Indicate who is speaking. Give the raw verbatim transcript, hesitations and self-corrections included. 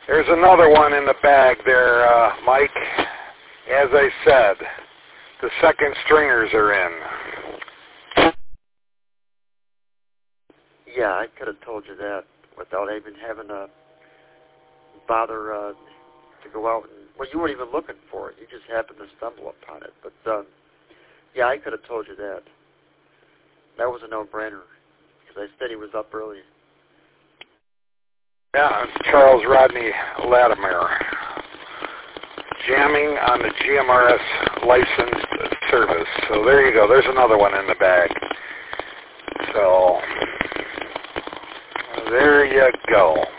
Speaker 1: There's another one in the bag there, uh, Mike. As I said, the second stringers are in.
Speaker 2: Yeah, I could have told you that without even having to bother uh, to go out and, well, you weren't even looking for it. You just happened to stumble upon it. But, um, yeah, I could have told you that. That was a no-brainer, because I said he was up early.
Speaker 1: Yeah, Charles Rodney Latimer, jamming on the G M R S licensed service. So there you go. There's another one in the bag. So there you go.